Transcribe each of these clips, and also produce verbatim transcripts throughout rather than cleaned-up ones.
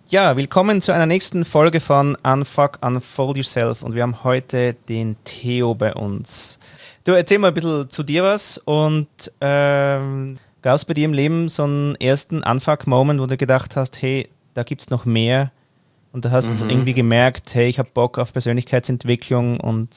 Ja, willkommen zu einer nächsten Folge von Unfuck, Unfold Yourself und wir haben heute den Theo bei uns. Du, erzähl mal ein bisschen zu dir was und ähm, gab es bei dir im Leben so einen ersten Unfuck-Moment, wo du gedacht hast, hey, da gibt es noch mehr und du hast mhm. irgendwie gemerkt, hey, ich habe Bock auf Persönlichkeitsentwicklung und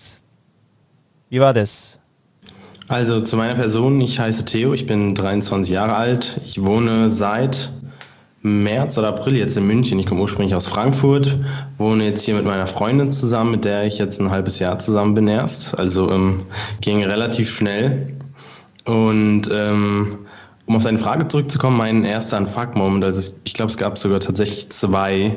wie war das? Also zu meiner Person, ich heiße Theo, ich bin dreiundzwanzig Jahre alt, ich wohne seit März oder April jetzt in München. Ich komme ursprünglich aus Frankfurt, wohne jetzt hier mit meiner Freundin zusammen, mit der ich jetzt ein halbes Jahr zusammen bin erst. Also ähm, ging relativ schnell. Und ähm, um auf deine Frage zurückzukommen, mein erster Unfuck-Moment, also ich, ich glaube, es gab sogar tatsächlich zwei.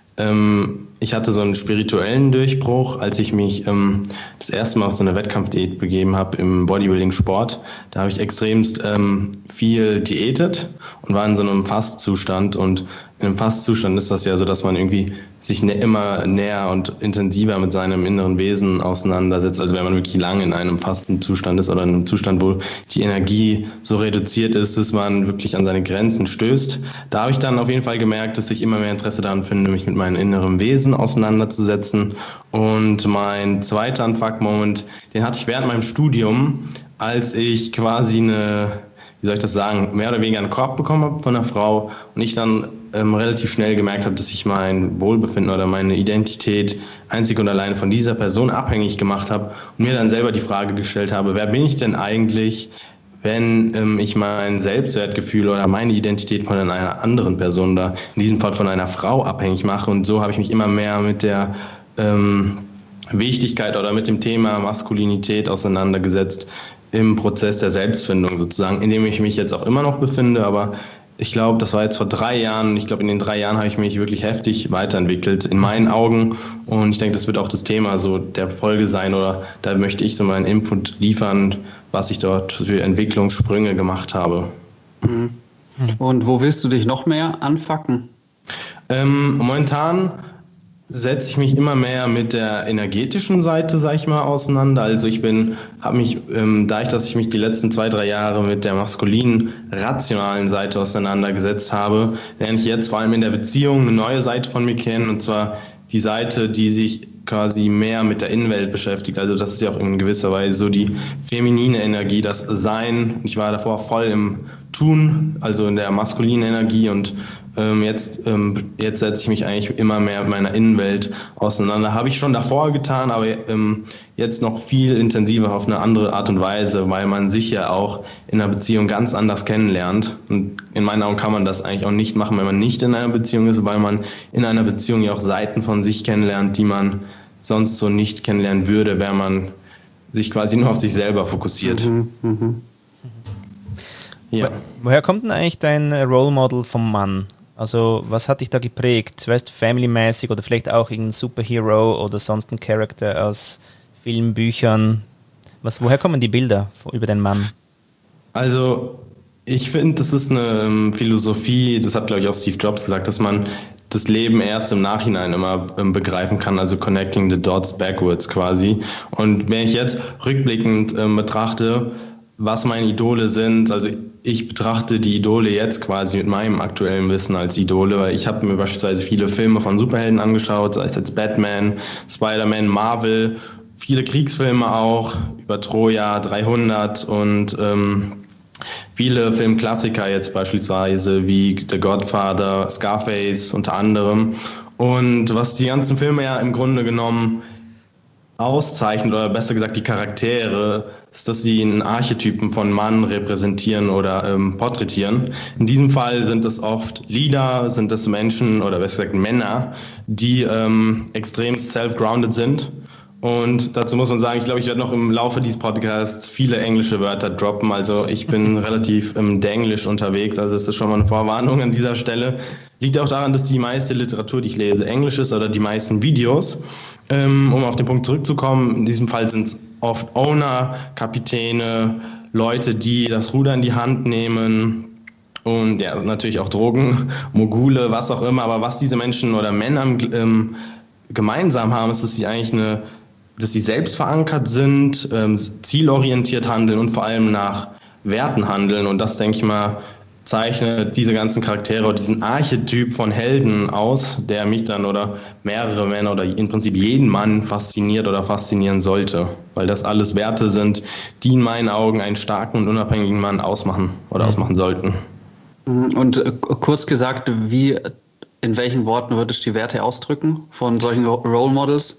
Ähm, ich hatte so einen spirituellen Durchbruch, als ich mich ähm, das erste Mal auf so eine Wettkampfdiät begeben habe im Bodybuilding-Sport. Da habe ich extremst ähm, viel diätet und war in so einem Fastzustand. Und in einem Fastzustand ist das ja so, dass man irgendwie sich ne- immer näher und intensiver mit seinem inneren Wesen auseinandersetzt. Also wenn man wirklich lange in einem Fastenzustand ist oder in einem Zustand, wo die Energie so reduziert ist, dass man wirklich an seine Grenzen stößt. Da habe ich dann auf jeden Fall gemerkt, dass ich immer mehr Interesse daran finde, mich mit meinem inneren Wesen auseinanderzusetzen. Und mein zweiter Unfuck-Moment, den hatte ich während meinem Studium, als ich quasi eine, wie soll ich das sagen, mehr oder weniger einen Korb bekommen habe von einer Frau und ich dann ähm, relativ schnell gemerkt habe, dass ich mein Wohlbefinden oder meine Identität einzig und alleine von dieser Person abhängig gemacht habe und mir dann selber die Frage gestellt habe, wer bin ich denn eigentlich, wenn ähm, ich mein Selbstwertgefühl oder meine Identität von einer anderen Person oder in diesem Fall von einer Frau abhängig mache. Und so habe ich mich immer mehr mit der ähm, Wichtigkeit oder mit dem Thema Maskulinität auseinandergesetzt im Prozess der Selbstfindung sozusagen, in dem ich mich jetzt auch immer noch befinde, aber ich glaube, das war jetzt vor drei Jahren. Ich glaube, in den drei Jahren habe ich mich wirklich heftig weiterentwickelt, in meinen Augen. Und ich denke, das wird auch das Thema so der Folge sein. Oder da möchte ich so meinen Input liefern, was ich dort für Entwicklungssprünge gemacht habe. Mhm. Und wo willst du dich noch mehr anfucken? Ähm, momentan setze ich mich immer mehr mit der energetischen Seite, sag ich mal, auseinander. Also ich bin, habe mich, ähm, dadurch, dass ich mich die letzten zwei, drei Jahre mit der maskulinen, rationalen Seite auseinandergesetzt habe, lerne ich jetzt vor allem in der Beziehung eine neue Seite von mir kennen, und zwar die Seite, die sich quasi mehr mit der Innenwelt beschäftigt. Also das ist ja auch in gewisser Weise so die feminine Energie, das Sein. Ich war davor voll im Tun, also in der maskulinen Energie, und ähm, jetzt, ähm, jetzt setze ich mich eigentlich immer mehr mit meiner Innenwelt auseinander. Habe ich schon davor getan, aber ähm, jetzt noch viel intensiver auf eine andere Art und Weise, weil man sich ja auch in einer Beziehung ganz anders kennenlernt. Und in meinen Augen kann man das eigentlich auch nicht machen, wenn man nicht in einer Beziehung ist, weil man in einer Beziehung ja auch Seiten von sich kennenlernt, die man sonst so nicht kennenlernen würde, wenn man sich quasi nur auf sich selber fokussiert. Mhm, mh. Ja. Woher kommt denn eigentlich dein Role Model vom Mann? Also was hat dich da geprägt? Weißt du, family-mäßig oder vielleicht auch irgendein Superhero oder sonst ein Charakter aus Filmen, Büchern? Was, woher kommen die Bilder über den Mann? Also ich finde, das ist eine ähm, Philosophie, das hat, glaube ich, auch Steve Jobs gesagt, dass man das Leben erst im Nachhinein immer ähm, begreifen kann, also connecting the dots backwards quasi. Und wenn ich jetzt rückblickend ähm, betrachte, was meine Idole sind, also ich betrachte die Idole jetzt quasi mit meinem aktuellen Wissen als Idole, weil ich habe mir beispielsweise viele Filme von Superhelden angeschaut, sei es jetzt Batman, Spider-Man, Marvel, viele Kriegsfilme auch, über Troja, dreihundert und ähm, viele Filmklassiker jetzt beispielsweise wie The Godfather, Scarface unter anderem. Und was die ganzen Filme ja im Grunde genommen auszeichnet, oder besser gesagt die Charaktere, ist, dass sie einen Archetypen von Mann repräsentieren oder ähm, porträtieren. In diesem Fall sind es oft Leader, sind es Menschen oder besser gesagt Männer, die ähm, extrem self-grounded sind. Und dazu muss man sagen, ich glaube, ich werde noch im Laufe dieses Podcasts viele englische Wörter droppen. Also ich bin relativ ähm, denglisch unterwegs, also das ist schon mal eine Vorwarnung an dieser Stelle. Liegt auch daran, dass die meiste Literatur, die ich lese, Englisch ist, oder die meisten Videos. Ähm, um auf den Punkt zurückzukommen, in diesem Fall sind es oft Owner, Kapitäne, Leute, die das Ruder in die Hand nehmen. Und ja, natürlich auch Drogen, Mogule, was auch immer. Aber was diese Menschen oder Männer ähm, gemeinsam haben, ist, dass sie eigentlich eine, dass sie selbst verankert sind, ähm, zielorientiert handeln und vor allem nach Werten handeln. Und das, denke ich mal, zeichnet diese ganzen Charaktere oder diesen Archetyp von Helden aus, der mich dann oder mehrere Männer oder im Prinzip jeden Mann fasziniert oder faszinieren sollte. Weil das alles Werte sind, die in meinen Augen einen starken und unabhängigen Mann ausmachen oder mhm. ausmachen sollten. Und äh, kurz gesagt, wie, in welchen Worten würdest du die Werte ausdrücken von solchen Role Models?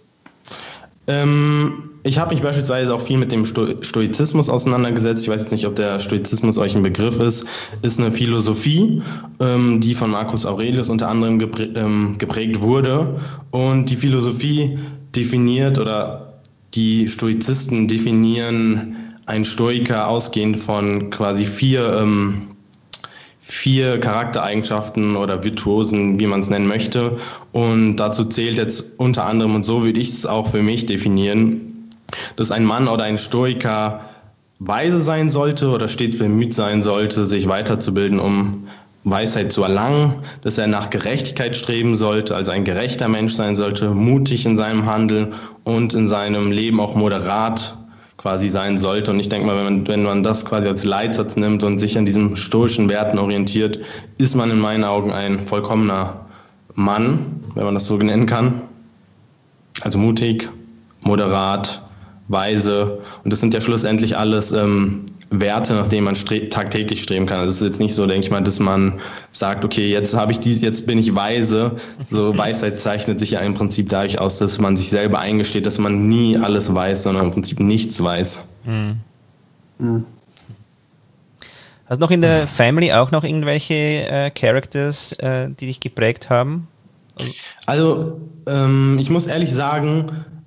Ähm, ich habe mich beispielsweise auch viel mit dem Sto- Stoizismus auseinandergesetzt. Ich weiß jetzt nicht, ob der Stoizismus euch ein Begriff ist. Ist eine Philosophie, ähm, die von Marcus Aurelius unter anderem geprä- ähm, geprägt wurde. Und die Philosophie definiert oder die Stoizisten definieren einen Stoiker ausgehend von quasi vier ähm, vier Charaktereigenschaften oder Virtuosen, wie man es nennen möchte. Und dazu zählt jetzt unter anderem, und so würde ich es auch für mich definieren, dass ein Mann oder ein Stoiker weise sein sollte oder stets bemüht sein sollte, sich weiterzubilden, um Weisheit zu erlangen, dass er nach Gerechtigkeit streben sollte, also ein gerechter Mensch sein sollte, mutig in seinem Handeln und in seinem Leben auch moderat quasi sein sollte. Und ich denke mal, wenn man, wenn man das quasi als Leitsatz nimmt und sich an diesen stoischen Werten orientiert, ist man in meinen Augen ein vollkommener Mann, wenn man das so nennen kann. Also mutig, moderat, weise. Und das sind ja schlussendlich alles ähm, Werte, nach denen man stre- tagtäglich streben kann. Also es ist jetzt nicht so, denke ich mal, dass man sagt, okay, jetzt habe ich dies, jetzt bin ich weise. So Weisheit zeichnet sich ja im Prinzip dadurch aus, dass man sich selber eingesteht, dass man nie alles weiß, sondern im Prinzip nichts weiß. Mhm. Mhm. Hast du noch in der Family auch noch irgendwelche äh, Characters, äh, die dich geprägt haben? Also ähm, ich muss ehrlich sagen,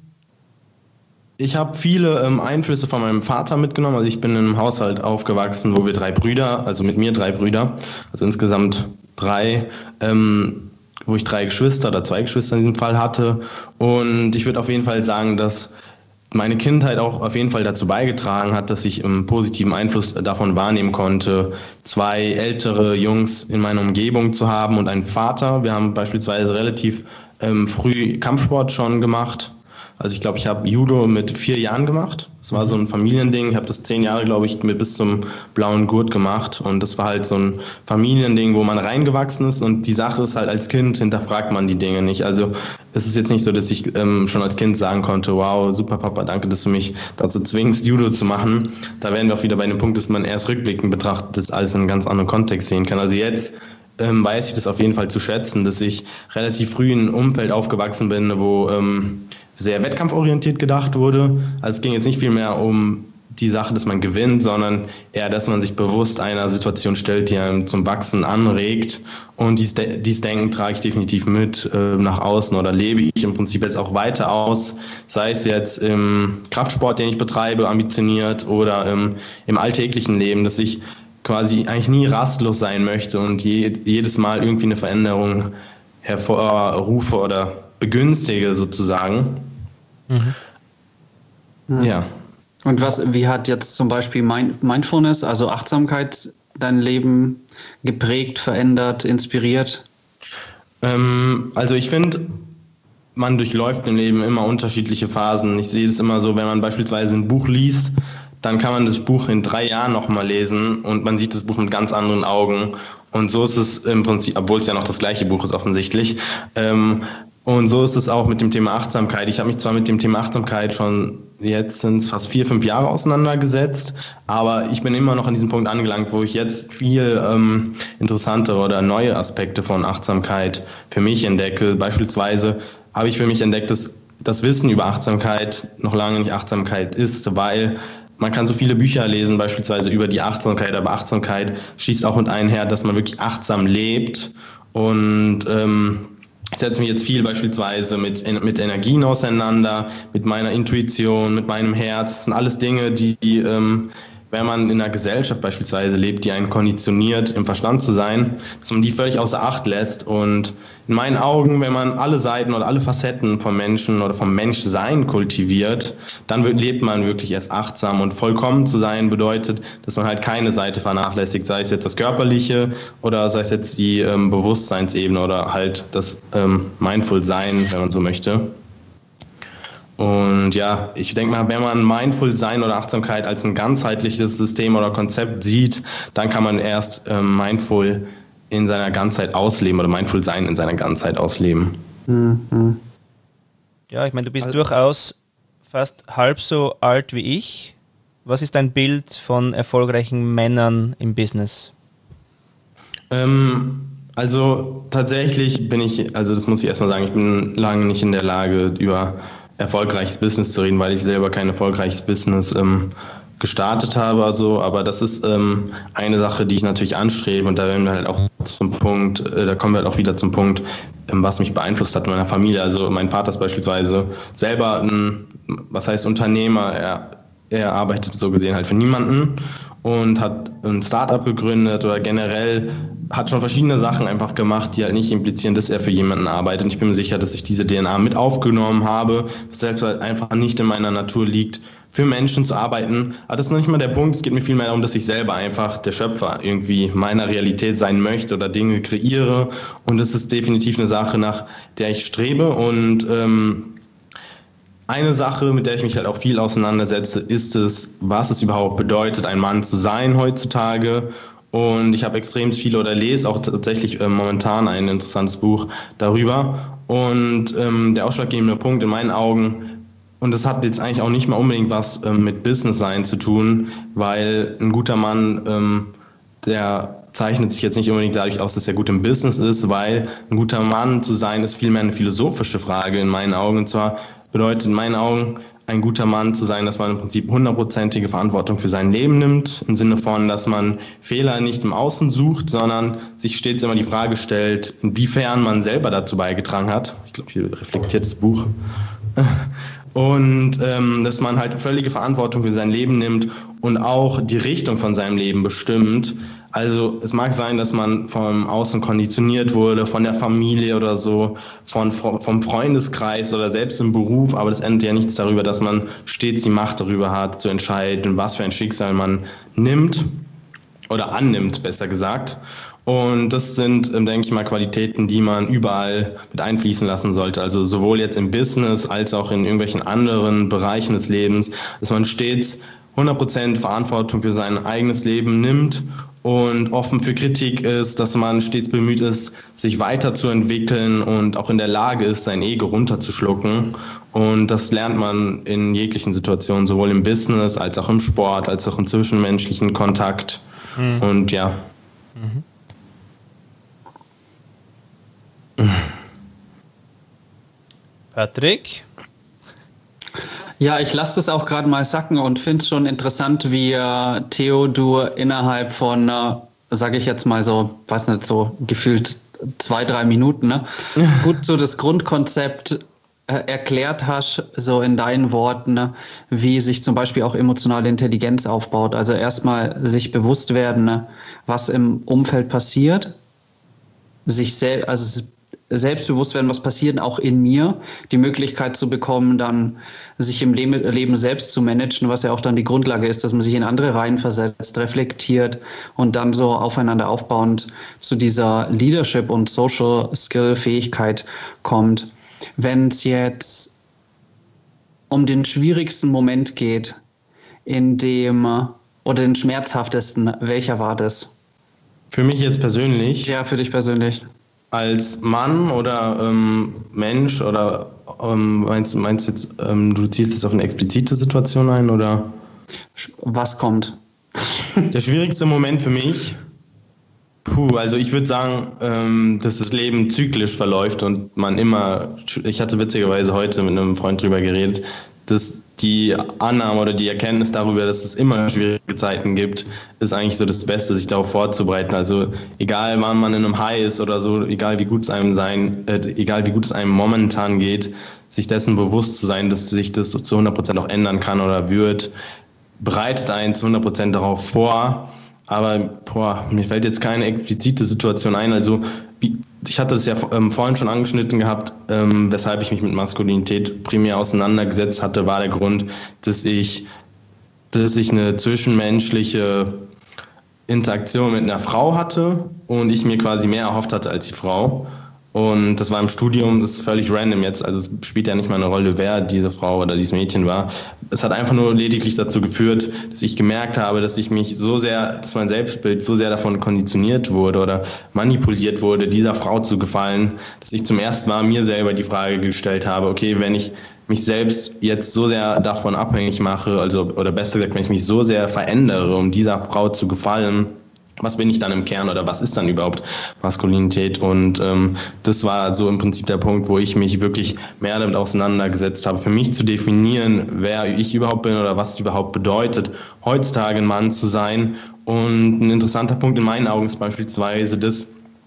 ich habe viele ähm, Einflüsse von meinem Vater mitgenommen. Also ich bin in einem Haushalt aufgewachsen, wo wir drei Brüder, also mit mir drei Brüder, also insgesamt drei, ähm, wo ich drei Geschwister oder zwei Geschwister in diesem Fall hatte. Und ich würde auf jeden Fall sagen, dass meine Kindheit auch auf jeden Fall dazu beigetragen hat, dass ich einen positiven Einfluss davon wahrnehmen konnte, zwei ältere Jungs in meiner Umgebung zu haben und einen Vater. Wir haben beispielsweise relativ ähm, früh Kampfsport schon gemacht. Also ich glaube, ich habe Judo mit vier Jahren gemacht. Das war so ein Familiending. Ich habe das zehn Jahre, glaube ich, mit bis zum blauen Gurt gemacht. Und das war halt so ein Familiending, wo man reingewachsen ist. Und die Sache ist halt, als Kind hinterfragt man die Dinge nicht. Also es ist jetzt nicht so, dass ich ähm, schon als Kind sagen konnte, wow, super Papa, danke, dass du mich dazu zwingst, Judo zu machen. Da wären wir auch wieder bei dem Punkt, dass man erst rückblickend betrachtet, das alles in einem ganz anderen Kontext sehen kann. Also jetzt ähm, weiß ich das auf jeden Fall zu schätzen, dass ich relativ früh in einem Umfeld aufgewachsen bin, wo ähm, sehr wettkampforientiert gedacht wurde. Also es ging jetzt nicht viel mehr um die Sache, dass man gewinnt, sondern eher, dass man sich bewusst einer Situation stellt, die einem zum Wachsen anregt. Und dieses, dieses Denken trage ich definitiv mit äh, nach außen oder lebe ich im Prinzip jetzt auch weiter aus, sei es jetzt im Kraftsport, den ich betreibe, ambitioniert oder ähm, im alltäglichen Leben, dass ich quasi eigentlich nie rastlos sein möchte und je, jedes Mal irgendwie eine Veränderung hervorrufe oder begünstige sozusagen. Mhm. Ja. Und was, wie hat jetzt zum Beispiel Mindfulness, also Achtsamkeit, dein Leben geprägt, verändert, inspiriert? Ähm, also ich finde, man durchläuft im Leben immer unterschiedliche Phasen. Ich sehe es immer so, wenn man beispielsweise ein Buch liest, dann kann man das Buch in drei Jahren nochmal lesen und man sieht das Buch mit ganz anderen Augen. Und so ist es im Prinzip, obwohl es ja noch das gleiche Buch ist offensichtlich, ähm, und so ist es auch mit dem Thema Achtsamkeit. Ich habe mich zwar mit dem Thema Achtsamkeit schon, jetzt sind es fast vier, fünf Jahre auseinandergesetzt, aber ich bin immer noch an diesem Punkt angelangt, wo ich jetzt viel ähm, interessantere oder neue Aspekte von Achtsamkeit für mich entdecke. Beispielsweise habe ich für mich entdeckt, dass das Wissen über Achtsamkeit noch lange nicht Achtsamkeit ist, weil man kann so viele Bücher lesen, beispielsweise über die Achtsamkeit, aber Achtsamkeit schließt auch mit einher, dass man wirklich achtsam lebt und ähm, ich setze mich jetzt viel beispielsweise mit, mit Energien auseinander, mit meiner Intuition, mit meinem Herz. Das sind alles Dinge, die, die ähm, wenn man in einer Gesellschaft beispielsweise lebt, die einen konditioniert, im Verstand zu sein, dass man die völlig außer Acht lässt. Und in meinen Augen, wenn man alle Seiten oder alle Facetten vom Menschen oder vom Menschsein kultiviert, dann lebt man wirklich erst achtsam. Und vollkommen zu sein bedeutet, dass man halt keine Seite vernachlässigt, sei es jetzt das Körperliche oder sei es jetzt die ähm, Bewusstseinsebene oder halt das ähm, Mindful-Sein, wenn man so möchte. Und ja, ich denke mal, wenn man Mindful Sein oder Achtsamkeit als ein ganzheitliches System oder Konzept sieht, dann kann man erst ähm, Mindful in seiner Ganzheit ausleben oder Mindful Sein in seiner Ganzheit ausleben. Mhm. Ja, ich meine, du bist also durchaus fast halb so alt wie ich. Was ist dein Bild von erfolgreichen Männern im Business? Ähm, also tatsächlich bin ich, also das muss ich erstmal sagen, ich bin lange nicht in der Lage, über erfolgreiches Business zu reden, weil ich selber kein erfolgreiches Business ähm, gestartet habe. Also, aber das ist ähm, eine Sache, die ich natürlich anstrebe, und da werden wir halt auch zum Punkt, äh, da kommen wir halt auch wieder zum Punkt, ähm, was mich beeinflusst hat in meiner Familie. Also mein Vater ist beispielsweise selber ein, was heißt Unternehmer, er, er arbeitet so gesehen halt für niemanden und hat ein Startup gegründet oder generell hat schon verschiedene Sachen einfach gemacht, die halt nicht implizieren, dass er für jemanden arbeitet. Und ich bin mir sicher, dass ich diese D N A mit aufgenommen habe, was selbst halt einfach nicht in meiner Natur liegt, für Menschen zu arbeiten. Aber das ist noch nicht mal der Punkt. Es geht mir vielmehr darum, dass ich selber einfach der Schöpfer irgendwie meiner Realität sein möchte oder Dinge kreiere. Und das ist definitiv eine Sache, nach der ich strebe. Und ähm, eine Sache, mit der ich mich halt auch viel auseinandersetze, ist es, was es überhaupt bedeutet, ein Mann zu sein heutzutage. Und ich habe extrem viel oder lese auch tatsächlich äh, momentan ein interessantes Buch darüber. Und ähm, der ausschlaggebende Punkt in meinen Augen, und das hat jetzt eigentlich auch nicht mal unbedingt was ähm, mit Business sein zu tun, weil ein guter Mann, ähm, der zeichnet sich jetzt nicht unbedingt dadurch aus, dass er gut im Business ist, weil ein guter Mann zu sein ist vielmehr eine philosophische Frage in meinen Augen. Und zwar bedeutet in meinen Augen, ein guter Mann zu sein, dass man im Prinzip hundertprozentige Verantwortung für sein Leben nimmt, im Sinne von, dass man Fehler nicht im Außen sucht, sondern sich stets immer die Frage stellt, inwiefern man selber dazu beigetragen hat. Ich glaube, hier reflektiert das Buch. Und ähm, dass man halt völlige Verantwortung für sein Leben nimmt und auch die Richtung von seinem Leben bestimmt. Also es mag sein, dass man vom Außen konditioniert wurde, von der Familie oder so, von, vom Freundeskreis oder selbst im Beruf, aber das ändert ja nichts darüber, dass man stets die Macht darüber hat, zu entscheiden, was für ein Schicksal man nimmt oder annimmt, besser gesagt. Und das sind, denke ich mal, Qualitäten, die man überall mit einfließen lassen sollte. Also sowohl jetzt im Business als auch in irgendwelchen anderen Bereichen des Lebens, dass man stets hundert Prozent Verantwortung für sein eigenes Leben nimmt und offen für Kritik ist, dass man stets bemüht ist, sich weiterzuentwickeln und auch in der Lage ist, sein Ego runterzuschlucken. Und das lernt man in jeglichen Situationen, sowohl im Business als auch im Sport, als auch im zwischenmenschlichen Kontakt. Mhm. Und ja. Mhm. Patrick? Ja, ich lasse das auch gerade mal sacken und finde es schon interessant, wie äh, Theo, du innerhalb von, äh, sage ich jetzt mal so, weiß nicht, so gefühlt zwei, drei Minuten, ne? gut so das Grundkonzept äh, erklärt hast, so in deinen Worten, ne? Wie sich zum Beispiel auch emotionale Intelligenz aufbaut. Also erstmal sich bewusst werden, ne? Was im Umfeld passiert, sich selbst, also selbstbewusst werden, was passiert auch in mir, die Möglichkeit zu bekommen, dann sich im Leben selbst zu managen, was ja auch dann die Grundlage ist, dass man sich in andere Reihen versetzt, reflektiert und dann so aufeinander aufbauend zu dieser Leadership- und Social-Skill-Fähigkeit kommt. Wenn es jetzt um den schwierigsten Moment geht, in dem, oder den schmerzhaftesten, welcher war das? Für mich jetzt persönlich? Ja, für dich persönlich. Als Mann oder ähm, Mensch oder ähm, meinst, meinst du jetzt, ähm, du ziehst jetzt auf eine explizite Situation ein oder? Was kommt? Der schwierigste Moment für mich, puh, also ich würde sagen, ähm, dass das Leben zyklisch verläuft und man immer, ich hatte witzigerweise heute mit einem Freund drüber geredet, dass die Annahme oder die Erkenntnis darüber, dass es immer schwierige Zeiten gibt, ist eigentlich so das Beste, sich darauf vorzubereiten. Also egal, wann man in einem High ist oder so, egal wie gut es einem sein, äh, egal wie gut es einem momentan geht, sich dessen bewusst zu sein, dass sich das zu hundert Prozent auch ändern kann oder wird, bereitet einen zu hundert Prozent darauf vor. Aber boah, mir fällt jetzt keine explizite Situation ein. Also ich hatte das ja ähm, vorhin schon angeschnitten gehabt, ähm, weshalb ich mich mit Maskulinität primär auseinandergesetzt hatte, war der Grund, dass ich, dass ich eine zwischenmenschliche Interaktion mit einer Frau hatte und ich mir quasi mehr erhofft hatte als die Frau. Und das war im Studium, das ist völlig random jetzt, also es spielt ja nicht mal eine Rolle, wer diese Frau oder dieses Mädchen war. Es hat einfach nur lediglich dazu geführt, dass ich gemerkt habe, dass ich mich so sehr, dass mein Selbstbild so sehr davon konditioniert wurde oder manipuliert wurde, dieser Frau zu gefallen, dass ich zum ersten Mal mir selber die Frage gestellt habe, okay, wenn ich mich selbst jetzt so sehr davon abhängig mache, also oder besser gesagt, wenn ich mich so sehr verändere, um dieser Frau zu gefallen, was bin ich dann im Kern oder was ist dann überhaupt Maskulinität? Und ähm, das war so im Prinzip der Punkt, wo ich mich wirklich mehr damit auseinandergesetzt habe, für mich zu definieren, wer ich überhaupt bin oder was es überhaupt bedeutet, heutzutage ein Mann zu sein. Und ein interessanter Punkt in meinen Augen ist beispielsweise das,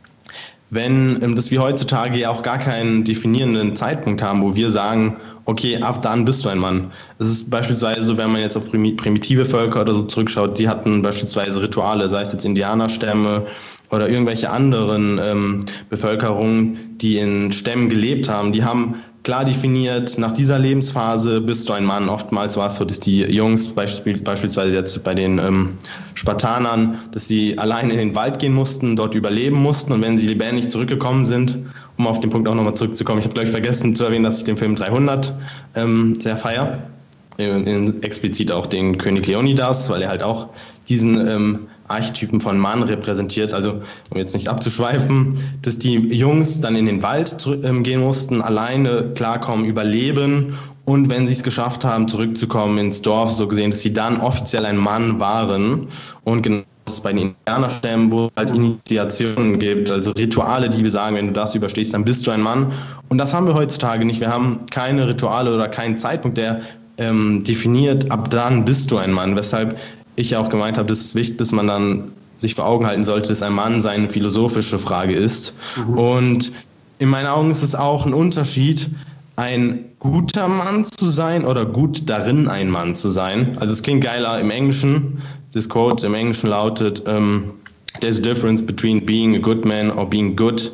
wenn ähm, dass wir heutzutage ja auch gar keinen definierenden Zeitpunkt haben, wo wir sagen, okay, ab dann bist du ein Mann. Es ist beispielsweise so, wenn man jetzt auf primitive Völker oder so zurückschaut, die hatten beispielsweise Rituale, sei es jetzt Indianerstämme oder irgendwelche anderen ähm, Bevölkerungen, die in Stämmen gelebt haben, die haben klar definiert, nach dieser Lebensphase bist du ein Mann. Oftmals war es so, dass die Jungs, beispielsweise jetzt bei den ähm, Spartanern, dass sie allein in den Wald gehen mussten, dort überleben mussten und wenn sie lebendig zurückgekommen sind, um auf den Punkt auch nochmal zurückzukommen, ich habe glaube ich vergessen zu erwähnen, dass ich den Film dreihundert ähm, sehr feiere, in, in, explizit auch den König Leonidas, weil er halt auch diesen ähm, Archetypen von Mann repräsentiert, also um jetzt nicht abzuschweifen, dass die Jungs dann in den Wald zurück, ähm, gehen mussten, alleine klarkommen, überleben und wenn sie es geschafft haben, zurückzukommen ins Dorf, so gesehen, dass sie dann offiziell ein Mann waren und genau das bei den Indianerstämmen, wo es halt Initiationen gibt, also Rituale, die sagen, wenn du das überstehst, dann bist du ein Mann und das haben wir heutzutage nicht, wir haben keine Rituale oder keinen Zeitpunkt, der ähm, definiert, ab dann bist du ein Mann, weshalb ich ja auch gemeint habe, dass es wichtig, dass man dann sich vor Augen halten sollte, dass ein Mann seine philosophische Frage ist. Mhm. Und in meinen Augen ist es auch ein Unterschied, ein guter Mann zu sein oder gut darin ein Mann zu sein. Also es klingt geiler im Englischen. Das Quote im Englischen lautet, um, there's a difference between being a good man or being good.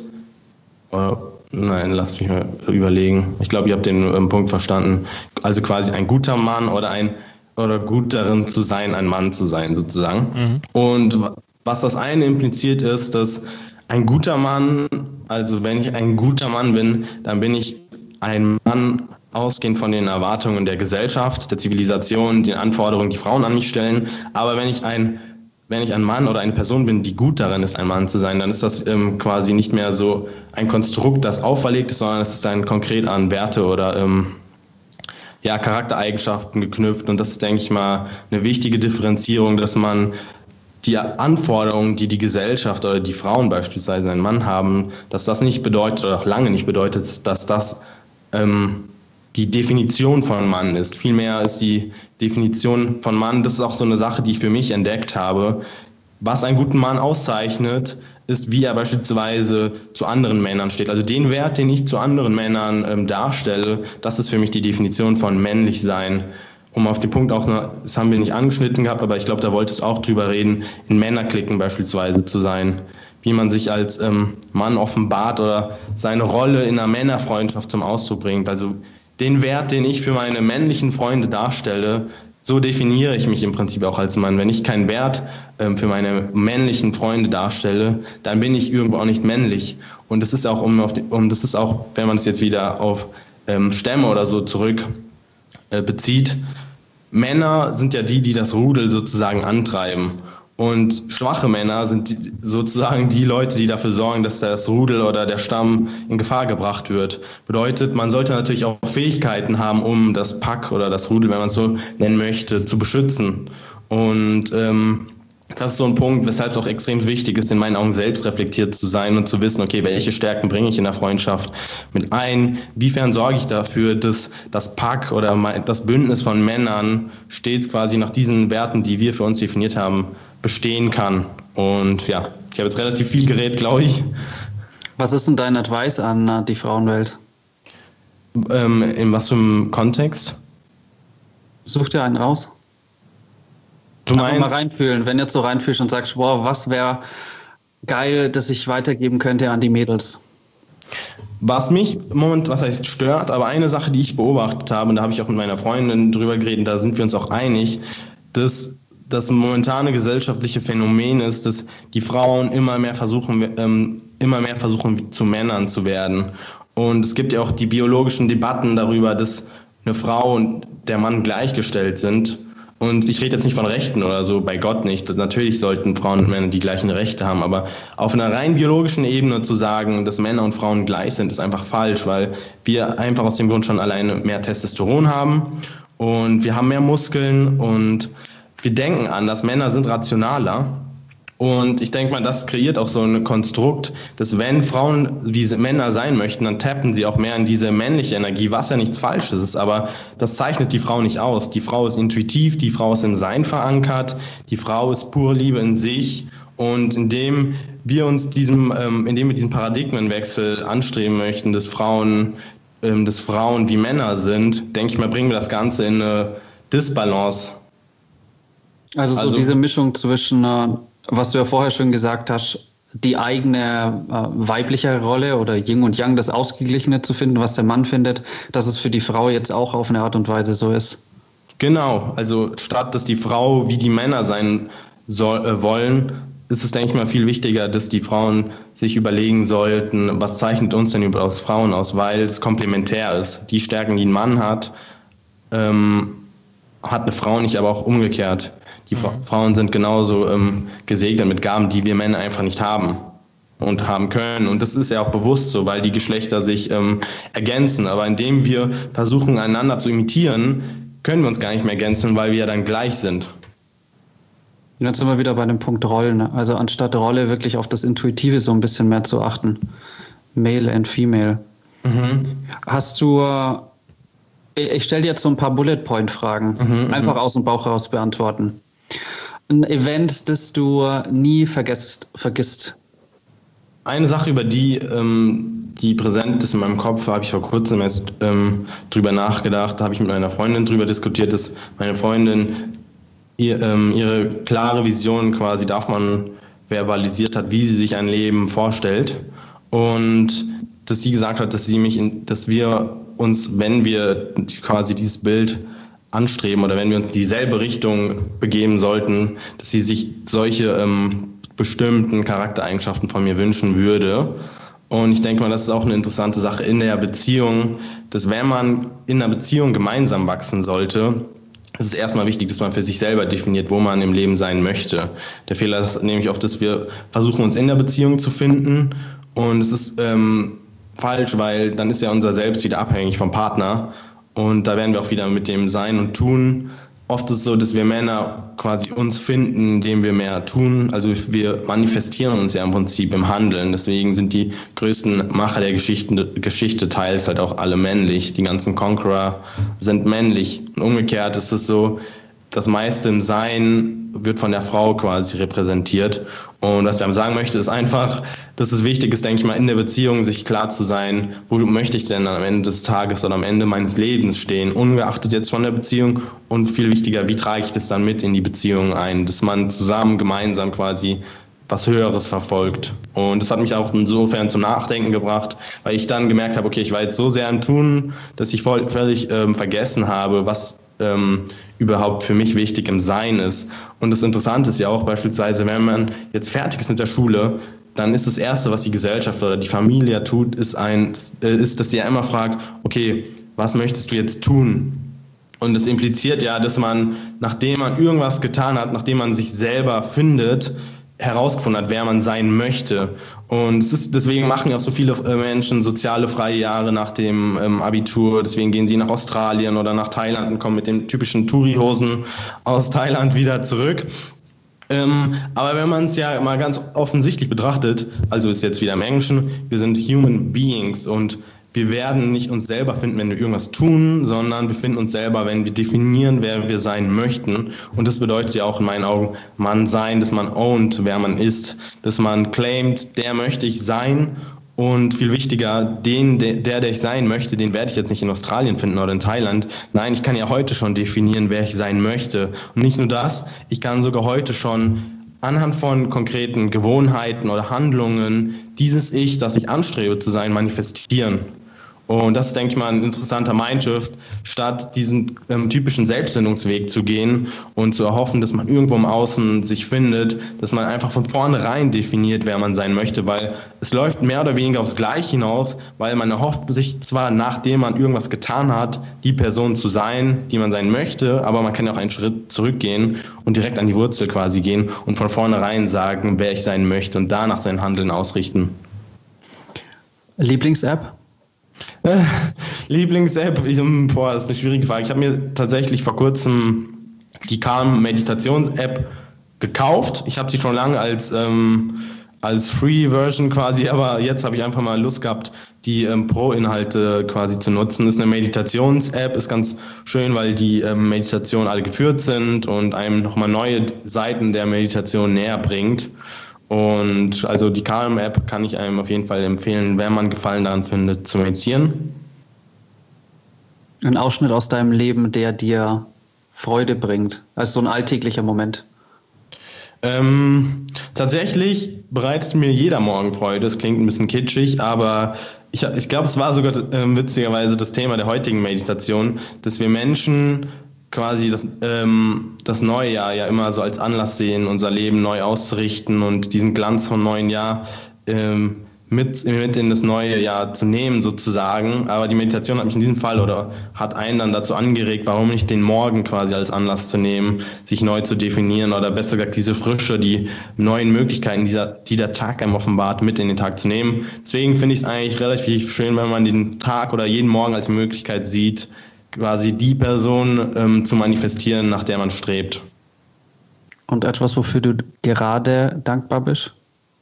Or, nein, lasst mich mal überlegen. Ich glaube, ihr habt den ähm, Punkt verstanden. Also quasi ein guter Mann oder ein oder gut darin zu sein, ein Mann zu sein, sozusagen. Mhm. Und was das eine impliziert ist, dass ein guter Mann, also wenn ich ein guter Mann bin, dann bin ich ein Mann ausgehend von den Erwartungen der Gesellschaft, der Zivilisation, den Anforderungen, die Frauen an mich stellen. Aber wenn ich ein, wenn ich ein Mann oder eine Person bin, die gut darin ist, ein Mann zu sein, dann ist das ähm, quasi nicht mehr so ein Konstrukt, das auferlegt ist, sondern es ist dann konkret an Werte oder ähm, ja, Charaktereigenschaften geknüpft und das ist, denke ich mal, eine wichtige Differenzierung, dass man die Anforderungen, die die Gesellschaft oder die Frauen beispielsweise einen Mann haben, dass das nicht bedeutet oder auch lange nicht bedeutet, dass das ähm, die Definition von Mann ist. Vielmehr ist die Definition von Mann, das ist auch so eine Sache, die ich für mich entdeckt habe, was einen guten Mann auszeichnet, ist, wie er beispielsweise zu anderen Männern steht. Also den Wert, den ich zu anderen Männern ähm, darstelle, das ist für mich die Definition von männlich sein. Um auf den Punkt auch, noch, das haben wir nicht angeschnitten gehabt, aber ich glaube, da wolltest du auch drüber reden, in Männerklicken beispielsweise zu sein. Wie man sich als ähm, Mann offenbart oder seine Rolle in einer Männerfreundschaft zum Ausdruck bringt. Also den Wert, den ich für meine männlichen Freunde darstelle, so definiere ich mich im Prinzip auch als Mann. Wenn ich keinen Wert ähm, für meine männlichen Freunde darstelle, dann bin ich irgendwo auch nicht männlich. Und das ist auch, um, auf die, um das ist auch, wenn man es jetzt wieder auf ähm, Stämme oder so zurück äh, bezieht, Männer sind ja die, die das Rudel sozusagen antreiben. Und schwache Männer sind die, sozusagen die Leute, die dafür sorgen, dass das Rudel oder der Stamm in Gefahr gebracht wird. Bedeutet, man sollte natürlich auch Fähigkeiten haben, um das Pack oder das Rudel, wenn man es so nennen möchte, zu beschützen. Und ähm, das ist so ein Punkt, weshalb es auch extrem wichtig ist, in meinen Augen selbst reflektiert zu sein und zu wissen, okay, welche Stärken bringe ich in der Freundschaft mit ein? Inwiefern sorge ich dafür, dass das Pack oder das Bündnis von Männern stets quasi nach diesen Werten, die wir für uns definiert haben, bestehen kann. Und ja, ich habe jetzt relativ viel geredet, glaube ich. Was ist denn dein Advice an die Frauenwelt? Ähm, in was für einem Kontext? Such dir einen raus. Du meinst, mal reinfühlen, wenn du jetzt so reinfühlst und sagst, wow, was wäre geil, dass ich weitergeben könnte an die Mädels. Was mich im Moment, was heißt stört, aber eine Sache, die ich beobachtet habe, und da habe ich auch mit meiner Freundin drüber geredet, da sind wir uns auch einig, dass das momentane gesellschaftliche Phänomen ist, dass die Frauen immer mehr versuchen, ähm, immer mehr versuchen zu Männern zu werden. Und es gibt ja auch die biologischen Debatten darüber, dass eine Frau und der Mann gleichgestellt sind. Und ich rede jetzt nicht von Rechten oder so, bei Gott nicht. Natürlich sollten Frauen und Männer die gleichen Rechte haben, aber auf einer rein biologischen Ebene zu sagen, dass Männer und Frauen gleich sind, ist einfach falsch, weil wir einfach aus dem Grund schon alleine mehr Testosteron haben und wir haben mehr Muskeln und wir denken anders. Männer sind rationaler. Und ich denke mal, das kreiert auch so ein Konstrukt, dass wenn Frauen wie Männer sein möchten, dann tappen sie auch mehr in diese männliche Energie, was ja nichts Falsches ist, aber das zeichnet die Frau nicht aus. Die Frau ist intuitiv, die Frau ist im Sein verankert, die Frau ist pure Liebe in sich und indem wir uns diesem, ähm, indem wir diesen Paradigmenwechsel anstreben möchten, dass Frauen, ähm, dass Frauen wie Männer sind, denke ich mal, bringen wir das Ganze in eine Disbalance. Also so also, diese Mischung zwischen äh was du ja vorher schon gesagt hast, die eigene äh, weibliche Rolle oder Yin und Yang, das Ausgeglichene zu finden, was der Mann findet, dass es für die Frau jetzt auch auf eine Art und Weise so ist. Genau, also statt dass die Frau wie die Männer sein soll, äh, wollen, ist es, denke ich mal, viel wichtiger, dass die Frauen sich überlegen sollten, was zeichnet uns denn überhaupt als Frauen aus, weil es komplementär ist. Die Stärken, die ein Mann hat, ähm, hat eine Frau nicht, aber auch umgekehrt. Die mhm. Frauen sind genauso ähm, gesegnet mit Gaben, die wir Männer einfach nicht haben und haben können. Und das ist ja auch bewusst so, weil die Geschlechter sich ähm, ergänzen. Aber indem wir versuchen, einander zu imitieren, können wir uns gar nicht mehr ergänzen, weil wir ja dann gleich sind. Jetzt sind wir wieder bei dem Punkt Rollen. Also anstatt Rolle wirklich auf das Intuitive so ein bisschen mehr zu achten. Male and Female. Mhm. Hast du... Ich stelle dir jetzt so ein paar Bullet-Point-Fragen. Mhm, einfach aus dem Bauch heraus beantworten. Ein Event, das du nie vergisst. vergisst. Eine Sache, über die, ähm, die präsent ist in meinem Kopf, habe ich vor kurzem erst ähm, drüber nachgedacht, da habe ich mit meiner Freundin drüber diskutiert, dass meine Freundin ihr, ähm, ihre klare Vision quasi davon verbalisiert hat, wie sie sich ein Leben vorstellt. Und dass sie gesagt hat, dass sie mich, in, dass wir uns, wenn wir quasi dieses Bild anstreben oder wenn wir uns in dieselbe Richtung begeben sollten, dass sie sich solche ähm, bestimmten Charaktereigenschaften von mir wünschen würde. Und ich denke mal, das ist auch eine interessante Sache in der Beziehung, dass wenn man in einer Beziehung gemeinsam wachsen sollte, ist es erstmal wichtig, dass man für sich selber definiert, wo man im Leben sein möchte. Der Fehler ist nämlich oft, dass wir versuchen, uns in der Beziehung zu finden und es ist ähm, falsch, weil dann ist ja unser Selbst wieder abhängig vom Partner und da werden wir auch wieder mit dem Sein und Tun. Oft ist es so, dass wir Männer quasi uns finden, indem wir mehr tun. Also wir manifestieren uns ja im Prinzip im Handeln. Deswegen sind die größten Macher der Geschichte, Geschichte teils halt auch alle männlich. Die ganzen Conqueror sind männlich. Und umgekehrt ist es so, das meiste im Sein wird von der Frau quasi repräsentiert. Und was ich damit sagen möchte, ist einfach, dass es wichtig ist, denke ich mal, in der Beziehung sich klar zu sein, wo möchte ich denn am Ende des Tages oder am Ende meines Lebens stehen, ungeachtet jetzt von der Beziehung. Und viel wichtiger, wie trage ich das dann mit in die Beziehung ein, dass man zusammen, gemeinsam quasi was Höheres verfolgt. Und das hat mich auch insofern zum Nachdenken gebracht, weil ich dann gemerkt habe, okay, ich war jetzt so sehr am Tun, dass ich voll, völlig ähm, vergessen habe, was ähm, überhaupt für mich wichtig im Sein ist. Und das Interessante ist ja auch beispielsweise, wenn man jetzt fertig ist mit der Schule, dann ist das Erste, was die Gesellschaft oder die Familie tut, ist, ein, ist, dass sie ja immer fragt, okay, was möchtest du jetzt tun? Und das impliziert ja, dass man, nachdem man irgendwas getan hat, nachdem man sich selber findet, herausgefunden hat, wer man sein möchte. Und es ist, deswegen machen ja auch so viele Menschen soziale freie Jahre nach dem ähm, Abitur. Deswegen gehen sie nach Australien oder nach Thailand und kommen mit den typischen Touri-Hosen aus Thailand wieder zurück. Ähm, aber wenn man es ja mal ganz offensichtlich betrachtet, also ist jetzt wieder im Englischen, wir sind Human Beings und wir werden nicht uns selber finden, wenn wir irgendwas tun, sondern wir finden uns selber, wenn wir definieren, wer wir sein möchten. Und das bedeutet ja auch in meinen Augen Mann sein, dass man ownt, wer man ist, dass man claimt, der möchte ich sein. Und viel wichtiger, den, der, der ich sein möchte, den werde ich jetzt nicht in Australien finden oder in Thailand. Nein, ich kann ja heute schon definieren, wer ich sein möchte. Und nicht nur das, ich kann sogar heute schon anhand von konkreten Gewohnheiten oder Handlungen dieses Ich, das ich anstrebe zu sein, manifestieren. Und das ist, denke ich mal, ein interessanter Mindshift, statt diesen ähm, typischen Selbstfindungsweg zu gehen und zu erhoffen, dass man irgendwo im Außen sich findet, dass man einfach von vornherein definiert, wer man sein möchte, weil es läuft mehr oder weniger aufs Gleiche hinaus, weil man erhofft sich zwar, nachdem man irgendwas getan hat, die Person zu sein, die man sein möchte, aber man kann ja auch einen Schritt zurückgehen und direkt an die Wurzel quasi gehen und von vornherein sagen, wer ich sein möchte und danach sein Handeln ausrichten. Lieblings-App? Äh, Lieblings-App? Ich, boah, das ist eine schwierige Frage. Ich habe mir tatsächlich vor kurzem die Calm-Meditations-App gekauft. Ich habe sie schon lange als, ähm, als Free-Version quasi, aber jetzt habe ich einfach mal Lust gehabt, die ähm, Pro-Inhalte quasi zu nutzen. Das ist eine Meditations-App, ist ganz schön, weil die ähm, Meditationen alle geführt sind und einem nochmal neue Seiten der Meditation näher bringt. Und also die Calm-App kann ich einem auf jeden Fall empfehlen, wenn man Gefallen daran findet, zu meditieren. Ein Ausschnitt aus deinem Leben, der dir Freude bringt, also so ein alltäglicher Moment. Ähm, tatsächlich bereitet mir jeder Morgen Freude. Das klingt ein bisschen kitschig, aber ich, ich glaube, es war sogar äh, witzigerweise das Thema der heutigen Meditation, dass wir Menschen quasi das, ähm, das neue Jahr ja immer so als Anlass sehen, unser Leben neu auszurichten und diesen Glanz vom neuen Jahr ähm, mit, mit in das neue Jahr zu nehmen sozusagen. Aber die Meditation hat mich in diesem Fall oder hat einen dann dazu angeregt, warum nicht den Morgen quasi als Anlass zu nehmen, sich neu zu definieren oder besser gesagt diese Frische, die neuen Möglichkeiten, dieser, die der Tag einem offenbart, mit in den Tag zu nehmen. Deswegen finde ich es eigentlich relativ schön, wenn man den Tag oder jeden Morgen als Möglichkeit sieht, quasi die Person ähm, zu manifestieren, nach der man strebt. Und etwas, wofür du gerade dankbar bist?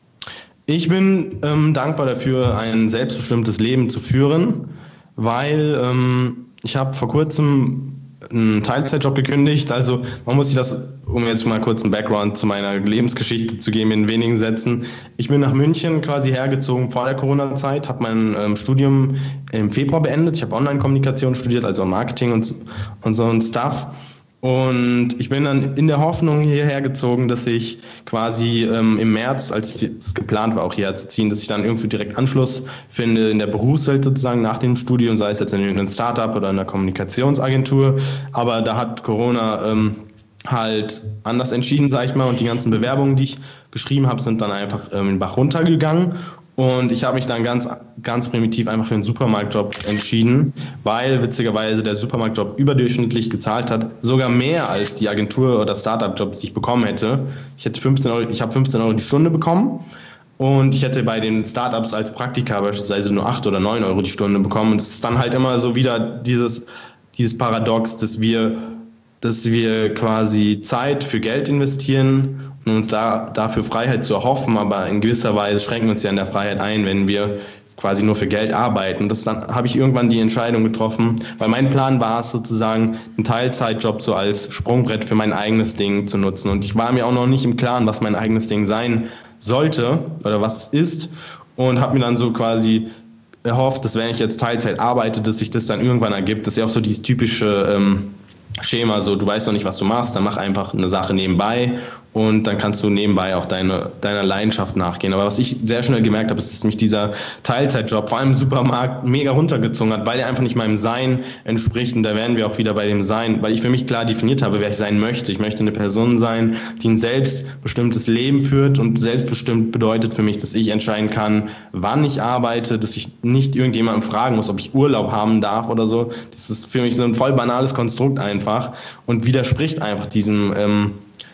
Ich bin ähm, dankbar dafür, ein selbstbestimmtes Leben zu führen, weil ähm, ich habe vor kurzem einen Teilzeitjob gekündigt. Also man muss sich das, um jetzt mal kurz einen Background zu meiner Lebensgeschichte zu geben, in wenigen Sätzen. Ich bin nach München quasi hergezogen vor der Corona-Zeit, habe mein ähm, Studium im Februar beendet. Ich habe Online-Kommunikation studiert, also Marketing und, und so ein Stuff. Und ich bin dann in der Hoffnung hierher gezogen, dass ich quasi ähm, im März, als es geplant war, auch hierher zu ziehen, dass ich dann irgendwie direkt Anschluss finde in der Berufswelt sozusagen nach dem Studium, sei es jetzt in irgendeinem Startup oder in einer Kommunikationsagentur. Aber da hat Corona ähm, halt anders entschieden, sag ich mal, und die ganzen Bewerbungen, die ich geschrieben habe, sind dann einfach ähm, in den Bach runtergegangen. Und ich habe mich dann ganz, ganz primitiv einfach für einen Supermarktjob entschieden, weil witzigerweise der Supermarktjob überdurchschnittlich gezahlt hat, sogar mehr als die Agentur- oder Startup-Jobs, die ich bekommen hätte. Ich hätte fünfzehn Euro, ich habe fünfzehn Euro die Stunde bekommen und ich hätte bei den Startups als Praktika beispielsweise nur acht oder neun Euro die Stunde bekommen. Und es ist dann halt immer so wieder dieses, dieses Paradox, dass wir, dass wir quasi Zeit für Geld investieren, um uns da, dafür Freiheit zu erhoffen, aber in gewisser Weise schränken wir uns ja in der Freiheit ein, wenn wir quasi nur für Geld arbeiten. Das dann habe ich irgendwann die Entscheidung getroffen, weil mein Plan war es sozusagen, einen Teilzeitjob so als Sprungbrett für mein eigenes Ding zu nutzen. Und ich war mir auch noch nicht im Klaren, was mein eigenes Ding sein sollte oder was es ist, und habe mir dann so quasi erhofft, dass wenn ich jetzt Teilzeit arbeite, dass sich das dann irgendwann ergibt. Das ist ja auch so dieses typische ähm, Schema, so du weißt noch nicht, was du machst, dann mach einfach eine Sache nebenbei und dann kannst du nebenbei auch deine, deiner Leidenschaft nachgehen. Aber was ich sehr schnell gemerkt habe, ist, dass mich dieser Teilzeitjob, vor allem im Supermarkt, mega runtergezogen hat, weil er einfach nicht meinem Sein entspricht. Und da wären wir auch wieder bei dem Sein, weil ich für mich klar definiert habe, wer ich sein möchte. Ich möchte eine Person sein, die ein selbstbestimmtes Leben führt, und selbstbestimmt bedeutet für mich, dass ich entscheiden kann, wann ich arbeite, dass ich nicht irgendjemandem fragen muss, ob ich Urlaub haben darf oder so. Das ist für mich so ein voll banales Konstrukt einfach und widerspricht einfach diesem ähm,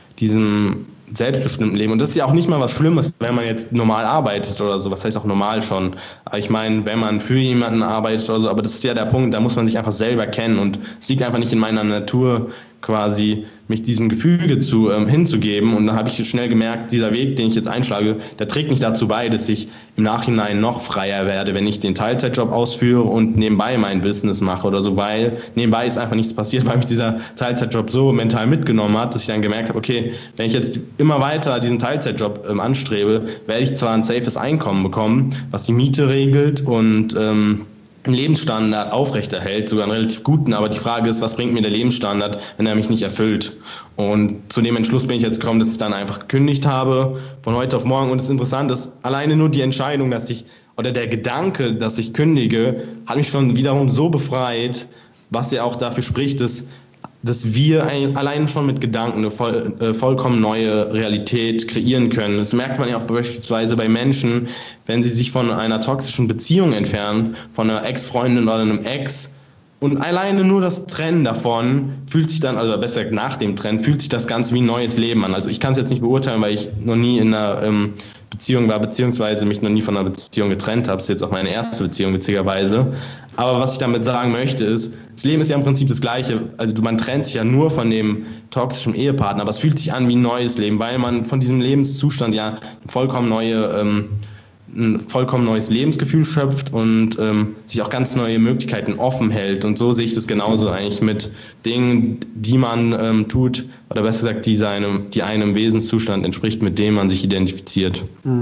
diesem selbstbestimmten Leben. Und das ist ja auch nicht mal was Schlimmes, wenn man jetzt normal arbeitet oder so. Was heißt auch normal schon? Aber ich meine, wenn man für jemanden arbeitet oder so, aber das ist ja der Punkt, da muss man sich einfach selber kennen, und es liegt einfach nicht in meiner Natur, quasi mich diesem Gefüge zu, ähm, hinzugeben. Und dann habe ich schnell gemerkt, dieser Weg, den ich jetzt einschlage, der trägt nicht dazu bei, dass ich im Nachhinein noch freier werde, wenn ich den Teilzeitjob ausführe und nebenbei mein Business mache oder so, weil nebenbei ist einfach nichts passiert, weil mich dieser Teilzeitjob so mental mitgenommen hat, dass ich dann gemerkt habe, okay, wenn ich jetzt immer weiter diesen Teilzeitjob ähm, anstrebe, werde ich zwar ein safes Einkommen bekommen, was die Miete regelt und ähm, einen Lebensstandard aufrechterhält, sogar einen relativ guten, aber die Frage ist, was bringt mir der Lebensstandard, wenn er mich nicht erfüllt? Und zu dem Entschluss bin ich jetzt gekommen, dass ich dann einfach gekündigt habe, von heute auf morgen. Und das Interessante ist, alleine nur die Entscheidung, dass ich oder der Gedanke, dass ich kündige, hat mich schon wiederum so befreit, was ja auch dafür spricht, dass, dass wir ein, allein schon mit Gedanken eine voll, äh, vollkommen neue Realität kreieren können. Das merkt man ja auch beispielsweise bei Menschen, wenn sie sich von einer toxischen Beziehung entfernen, von einer Ex-Freundin oder einem Ex, und alleine nur das Trennen davon fühlt sich dann, also besser nach dem Trennen, fühlt sich das Ganze wie ein neues Leben an. Also ich kann es jetzt nicht beurteilen, weil ich noch nie in einer ähm, Beziehung war, beziehungsweise mich noch nie von einer Beziehung getrennt habe. Das ist jetzt auch meine erste Beziehung, witzigerweise. Aber was ich damit sagen möchte ist, das Leben ist ja im Prinzip das Gleiche. Also man trennt sich ja nur von dem toxischen Ehepartner, aber es fühlt sich an wie ein neues Leben, weil man von diesem Lebenszustand ja eine vollkommen neue... Ähm, ein vollkommen neues Lebensgefühl schöpft und ähm, sich auch ganz neue Möglichkeiten offen hält. Und so sehe ich das genauso eigentlich mit Dingen, die man ähm, tut, oder besser gesagt, die, seinem, die einem Wesenszustand entspricht, mit dem man sich identifiziert.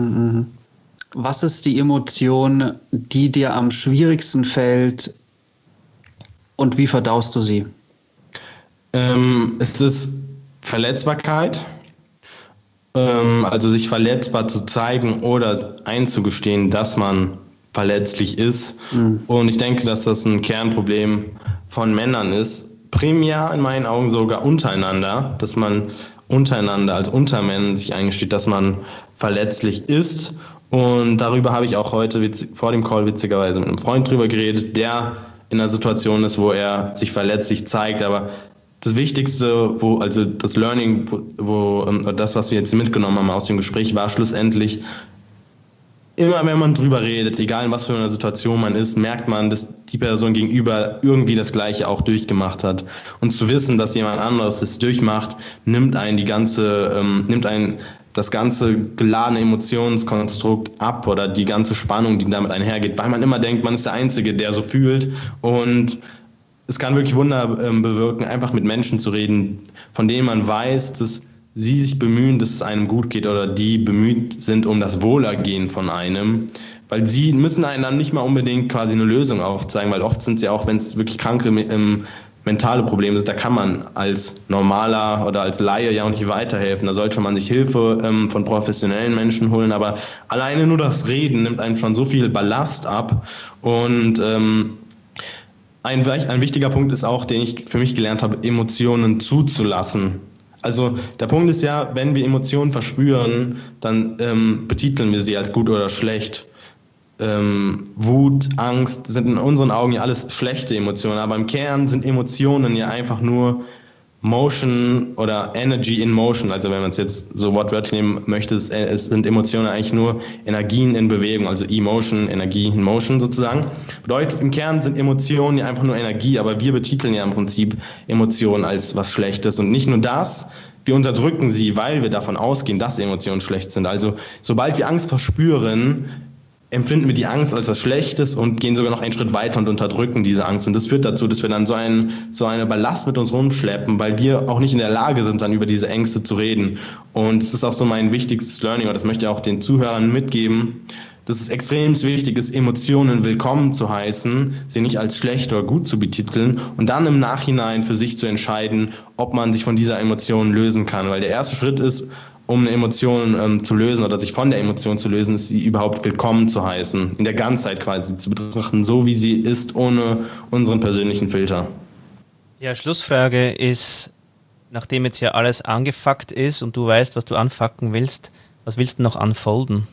Was ist die Emotion, die dir am schwierigsten fällt und wie verdaust du sie? Ähm, es ist Verletzbarkeit. Also sich verletzbar zu zeigen oder einzugestehen, dass man verletzlich ist. Mhm. Und ich denke, dass das ein Kernproblem von Männern ist. Primär in meinen Augen sogar untereinander, dass man untereinander als Untermännern sich eingesteht, dass man verletzlich ist. Und darüber habe ich auch heute vor dem Call witzigerweise mit einem Freund drüber geredet, der in einer Situation ist, wo er sich verletzlich zeigt, aber das Wichtigste, wo, also das Learning, wo, wo das, was wir jetzt mitgenommen haben aus dem Gespräch, war schlussendlich, immer wenn man drüber redet, egal in was für einer Situation man ist, merkt man, dass die Person gegenüber irgendwie das Gleiche auch durchgemacht hat. Und zu wissen, dass jemand anderes es durchmacht, nimmt einen die ganze, ähm, nimmt einen das ganze geladene Emotionskonstrukt ab oder die ganze Spannung, die damit einhergeht, weil man immer denkt, man ist der Einzige, der so fühlt. Und es kann wirklich Wunder ähm, bewirken, einfach mit Menschen zu reden, von denen man weiß, dass sie sich bemühen, dass es einem gut geht oder die bemüht sind um das Wohlergehen von einem, weil sie müssen einem dann nicht mal unbedingt quasi eine Lösung aufzeigen, weil oft sind es ja auch, wenn es wirklich kranke ähm, mentale Probleme sind, da kann man als normaler oder als Laie ja auch nicht weiterhelfen. Da sollte man sich Hilfe ähm, von professionellen Menschen holen, aber alleine nur das Reden nimmt einem schon so viel Ballast ab. Und ähm, Ein, ein wichtiger Punkt ist auch, den ich für mich gelernt habe, Emotionen zuzulassen. Also der Punkt ist ja, wenn wir Emotionen verspüren, dann ähm, betiteln wir sie als gut oder schlecht. Ähm, Wut, Angst sind in unseren Augen ja alles schlechte Emotionen, aber im Kern sind Emotionen ja einfach nur Motion oder Energy in Motion, also wenn man es jetzt so wortwörtlich nehmen möchte, es, es sind Emotionen eigentlich nur Energien in Bewegung, also Emotion, Energie in Motion sozusagen. Bedeutet, im Kern sind Emotionen ja einfach nur Energie, aber wir betiteln ja im Prinzip Emotionen als was Schlechtes und nicht nur das, wir unterdrücken sie, weil wir davon ausgehen, dass Emotionen schlecht sind. Also sobald wir Angst verspüren, empfinden wir die Angst als was Schlechtes und gehen sogar noch einen Schritt weiter und unterdrücken diese Angst. Und das führt dazu, dass wir dann so einen, so eine Ballast mit uns rumschleppen, weil wir auch nicht in der Lage sind, dann über diese Ängste zu reden. Und das ist auch so mein wichtigstes Learning, und das möchte ich auch den Zuhörern mitgeben, dass es extrem wichtig ist, Emotionen willkommen zu heißen, sie nicht als schlecht oder gut zu betiteln und dann im Nachhinein für sich zu entscheiden, ob man sich von dieser Emotion lösen kann. Weil der erste Schritt ist, um eine Emotion ähm, zu lösen oder sich von der Emotion zu lösen, ist sie überhaupt willkommen zu heißen, in der Ganzheit quasi zu betrachten, so wie sie ist, ohne unseren persönlichen Filter. Ja, Schlussfrage ist, nachdem jetzt ja alles angefuckt ist und du weißt, was du anfucken willst, was willst du noch unfolden?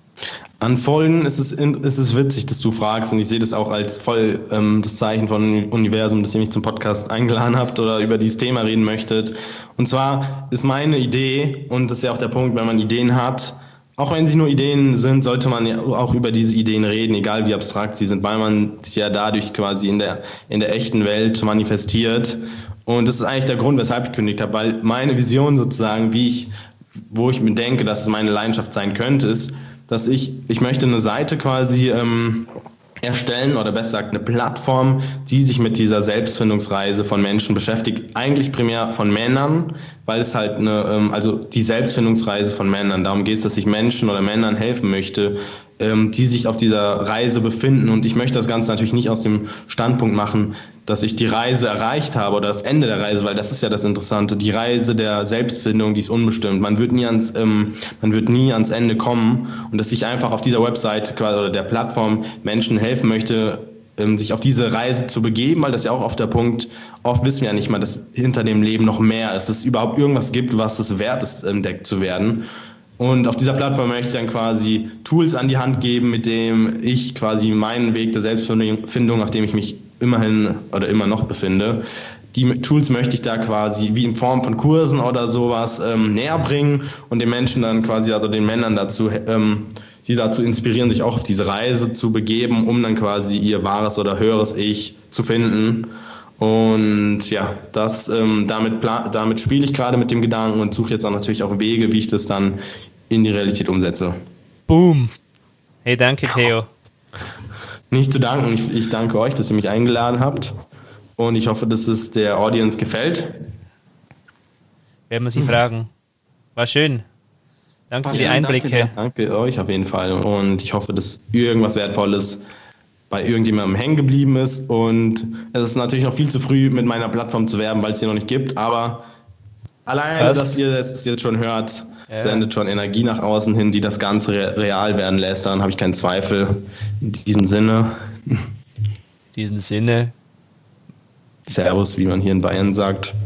Unfolden ist es, ist es witzig, dass du fragst, und ich sehe das auch als voll ähm, das Zeichen von Universum, dass ihr mich zum Podcast eingeladen habt oder über dieses Thema reden möchtet. Und zwar ist meine Idee, und das ist ja auch der Punkt, wenn man Ideen hat, auch wenn sie nur Ideen sind, sollte man ja auch über diese Ideen reden, egal wie abstrakt sie sind, weil man sich ja dadurch quasi in der, in der echten Welt manifestiert. Und das ist eigentlich der Grund, weshalb ich gekündigt habe, weil meine Vision sozusagen, wie ich, wo ich mir denke, dass es meine Leidenschaft sein könnte, ist, dass ich, ich möchte eine Seite quasi ähm, erstellen oder besser gesagt eine Plattform, die sich mit dieser Selbstfindungsreise von Menschen beschäftigt, eigentlich primär von Männern, weil es halt eine, ähm, also die Selbstfindungsreise von Männern, darum geht es, dass ich Menschen oder Männern helfen möchte, ähm, die sich auf dieser Reise befinden, und ich möchte das Ganze natürlich nicht aus dem Standpunkt machen, dass ich die Reise erreicht habe oder das Ende der Reise, weil das ist ja das Interessante, die Reise der Selbstfindung, die ist unbestimmt. Man wird nie ans, ähm, man wird nie ans Ende kommen und dass ich einfach auf dieser Website quasi, oder der Plattform Menschen helfen möchte, ähm, sich auf diese Reise zu begeben, weil das ja auch oft der Punkt, oft wissen wir ja nicht mal, dass hinter dem Leben noch mehr ist, dass es überhaupt irgendwas gibt, was es wert ist, entdeckt zu werden. Und auf dieser Plattform möchte ich dann quasi Tools an die Hand geben, mit dem ich quasi meinen Weg der Selbstfindung, auf dem ich mich immerhin oder immer noch befinde, die Tools möchte ich da quasi wie in Form von Kursen oder sowas ähm, näher bringen und den Menschen dann quasi, also den Männern dazu, ähm, sie dazu inspirieren, sich auch auf diese Reise zu begeben, um dann quasi ihr wahres oder höheres Ich zu finden. Und ja, das, ähm, damit, damit spiele ich gerade mit dem Gedanken und suche jetzt auch natürlich auch Wege, wie ich das dann in die Realität umsetze. Boom. Hey, danke Theo. Nicht zu danken, ich, ich danke euch, dass ihr mich eingeladen habt und ich hoffe, dass es der Audience gefällt. Werden wir sie fragen. War schön. Danke für die Einblicke. Danke, danke euch auf jeden Fall und ich hoffe, dass irgendwas Wertvolles bei irgendjemandem hängen geblieben ist und es ist natürlich noch viel zu früh, mit meiner Plattform zu werben, weil es sie noch nicht gibt, aber alleine, Was? dass ihr das jetzt schon hört, ja. sendet schon Energie nach außen hin, die das Ganze real werden lässt, dann habe ich keinen Zweifel. In diesem Sinne. In diesem Sinne. Servus, wie man hier in Bayern sagt.